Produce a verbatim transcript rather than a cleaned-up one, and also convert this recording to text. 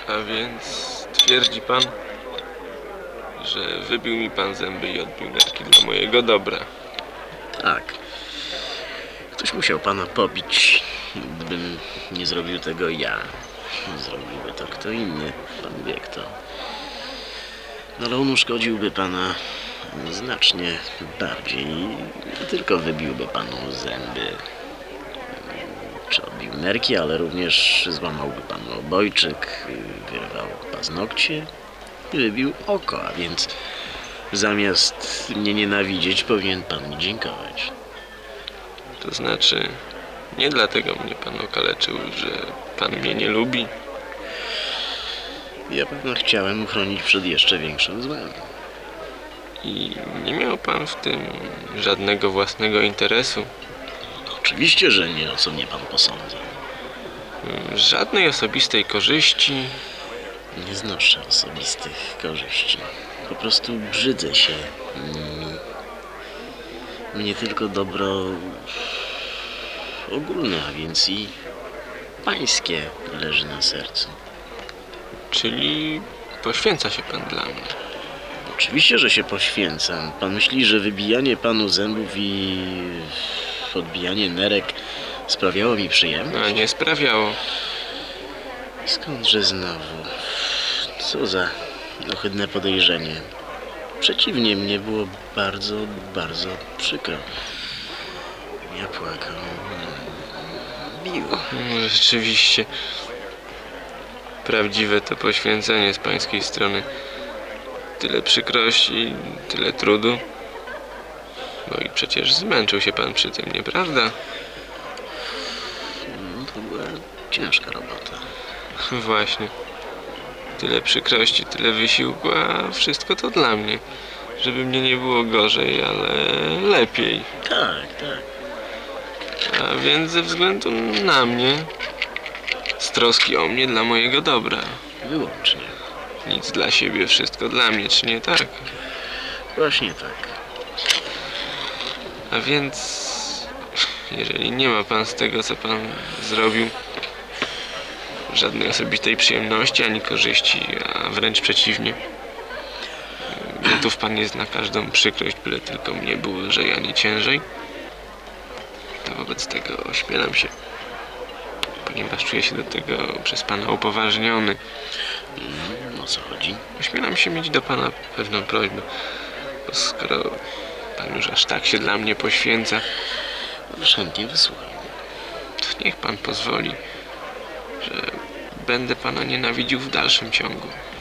A więc twierdzi pan, że wybił mi pan zęby i odbił nerki dla mojego dobra. Tak. Ktoś musiał pana pobić. Gdybym nie zrobił tego ja, zrobiłby to kto inny. Pan wie kto. No ale on uszkodziłby pana znacznie bardziej. Nie tylko wybiłby panu zęby, czy odbił nerki, ale również złamałby panu obojczyk, wyrwał paznokcie i wybił oko, a więc zamiast mnie nienawidzieć, powinien pan mi dziękować. To znaczy, nie dlatego mnie pan okaleczył, że pan mnie nie lubi. Ja pewno chciałem uchronić przed jeszcze większym złem. I nie miał pan w tym żadnego własnego interesu. Oczywiście, że nie, o co mnie pan posądza. Żadnej osobistej korzyści. Nie znoszę osobistych korzyści. Po prostu brzydzę się nimi. Mnie tylko dobro ogólne, a więc i pańskie leży na sercu. Czyli poświęca się pan dla mnie. Oczywiście, że się poświęcam. Pan myśli, że wybijanie panu zębów i odbijanie nerek sprawiało mi przyjemność? A nie sprawiało. Skądże znowu? Co za ohydne podejrzenie. Przeciwnie, mnie było bardzo, bardzo przykro. Ja płakał. Bił. Rzeczywiście. Prawdziwe to poświęcenie z pańskiej strony. Tyle przykrości, tyle trudu. Bo i przecież zmęczył się pan przy tym, nieprawda? No, to była ciężka robota. Właśnie. Tyle przykrości, tyle wysiłku, a wszystko to dla mnie. Żeby mnie nie było gorzej, ale lepiej. Tak, tak. A więc ze względu na mnie, z troski o mnie dla mojego dobra. Wyłącznie. Nic dla siebie, wszystko dla mnie, czy nie tak? Właśnie tak. A więc, jeżeli nie ma pan z tego, co pan zrobił, żadnej osobistej przyjemności ani korzyści, a wręcz przeciwnie, gotów pan jest na każdą przykrość, byle tylko mnie było lżej, a nie ciężej, to wobec tego ośmielam się, ponieważ czuję się do tego przez pana upoważniony. Mm, o co chodzi? Ośmielam się mieć do pana pewną prośbę, bo skoro pan już aż tak się dla mnie poświęca, Chętnie wysłucham. to niech pan pozwoli, że będę pana nienawidził w dalszym ciągu.